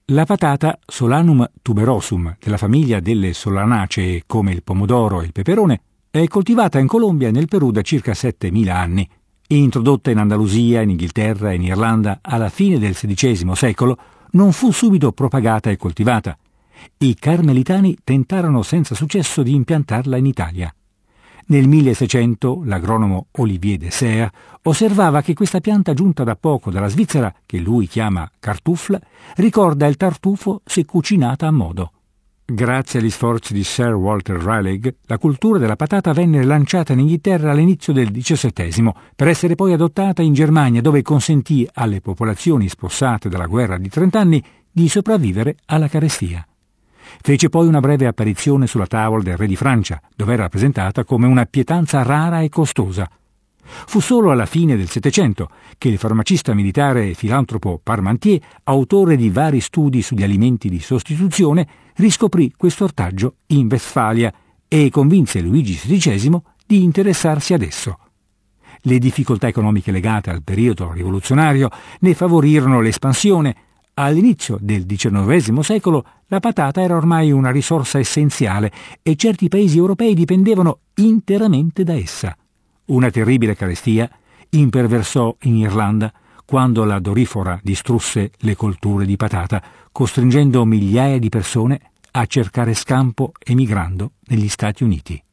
La patata Solanum tuberosum, della famiglia delle Solanacee come il pomodoro e il peperone, è coltivata in Colombia e nel Perù da circa 7.000 anni. Introdotta in Andalusia, in Inghilterra e in Irlanda alla fine del XVI secolo, non fu subito propagata e coltivata. I carmelitani tentarono senza successo di impiantarla in Italia. Nel 1600 l'agronomo Olivier de Serres osservava che questa pianta giunta da poco dalla Svizzera, che lui chiama cartoufle, ricorda il tartufo se cucinata a modo. Grazie agli sforzi di Sir Walter Raleigh, la cultura della patata venne lanciata in Inghilterra all'inizio del XVII, per essere poi adottata in Germania, dove consentì alle popolazioni spossate dalla guerra di 30 anni di sopravvivere alla carestia. Fece poi una breve apparizione sulla tavola del re di Francia, dove era rappresentata come una pietanza rara e costosa. Fu solo alla fine del Settecento che il farmacista militare e filantropo Parmentier, autore di vari studi sugli alimenti di sostituzione, riscoprì questo ortaggio in Westfalia e convinse Luigi XVI di interessarsi ad esso. Le difficoltà economiche legate al periodo rivoluzionario ne favorirono l'espansione. All'inizio del XIX secolo la patata era ormai una risorsa essenziale e certi paesi europei dipendevano interamente da essa. Una terribile carestia imperversò in Irlanda quando la dorifora distrusse le colture di patata, costringendo migliaia di persone a cercare scampo emigrando negli Stati Uniti.